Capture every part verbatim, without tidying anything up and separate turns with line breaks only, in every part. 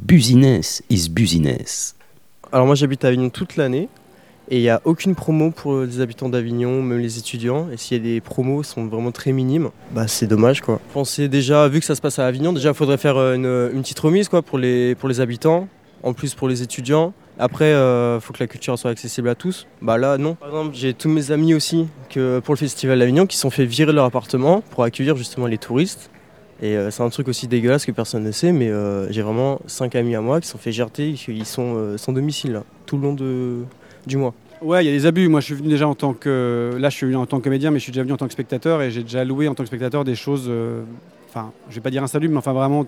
Business is business.
Alors moi j'habite à Avignon toute l'année et il n'y a aucune promo pour les habitants d'Avignon, même les étudiants. Et s'il y a des promos, elles sont vraiment très minimes. Bah c'est dommage quoi. Je pensais déjà, vu que ça se passe à Avignon, déjà il faudrait faire une, une petite remise quoi, pour, les, pour les habitants, en plus pour les étudiants. Après, il euh, faut que la culture soit accessible à tous. Bah là, non. Par exemple, j'ai tous mes amis aussi que pour le Festival d'Avignon qui se sont fait virer de leur appartement pour accueillir justement les touristes. Et euh, c'est un truc aussi dégueulasse que personne ne sait, mais euh, j'ai vraiment cinq amis à moi qui se sont fait gerter, ils sont euh, sans domicile là, tout le long de, du mois.
Ouais, il y a des abus. Moi, je suis venu déjà en tant que... Là, je suis venu en tant que comédien, mais je suis déjà venu en tant que spectateur et j'ai déjà loué en tant que spectateur des choses... euh, Enfin, je vais pas dire insalubres, mais enfin vraiment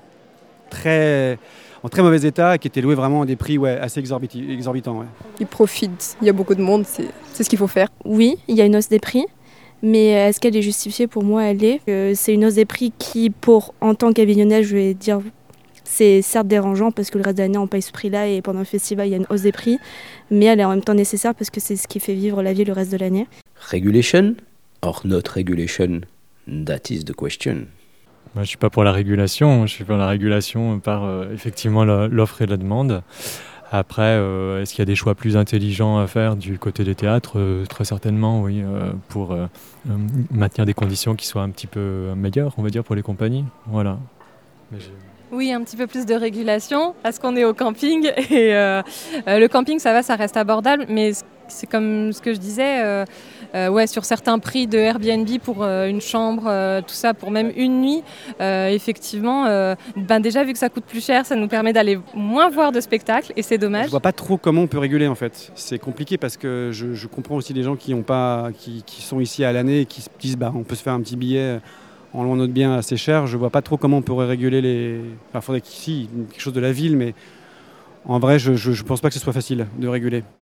très... en très mauvais état, qui étaient loués vraiment à des prix ouais, assez exorbiti- exorbitants. Ouais.
Ils profitent, il y a beaucoup de monde, c'est, c'est ce qu'il faut faire.
Oui, il y a une hausse des prix. Mais est-ce qu'elle est justifiée? Pour moi, elle est. Euh, c'est une hausse des prix qui, pour en tant qu'Avignonnais, je vais dire, c'est certes dérangeant parce que le reste de l'année, on paye ce prix-là et pendant le festival, il y a une hausse des prix. Mais elle est en même temps nécessaire parce que c'est ce qui fait vivre la ville le reste de l'année.
Regulation or not regulation? That is the question.
Moi, je ne suis pas pour la régulation. Je suis pour la régulation par euh, effectivement la, l'offre et la demande. Après, euh, est-ce qu'il y a des choix plus intelligents à faire du côté des théâtres? euh, Très certainement, oui, euh, pour euh, euh, maintenir des conditions qui soient un petit peu meilleures, on va dire, pour les compagnies. Voilà. Mais j'ai...
Oui, un petit peu plus de régulation, parce qu'on est au camping. Et euh, euh, le camping, ça va, ça reste abordable, mais c'est comme ce que je disais, euh, euh, ouais, sur certains prix de Airbnb pour euh, une chambre, euh, tout ça, pour même une nuit, euh, effectivement, euh, ben déjà vu que ça coûte plus cher, ça nous permet d'aller moins voir de spectacles, et c'est dommage.
Je vois pas trop comment on peut réguler en fait. C'est compliqué parce que je, je comprends aussi des gens qui, ont pas, qui, qui sont ici à l'année et qui se disent bah, on peut se faire un petit billet en louant notre bien assez cher. Je vois pas trop comment on pourrait réguler les... Enfin, il faudrait qu'ici, quelque chose de la ville, mais en vrai, je, je, je pense pas que ce soit facile de réguler.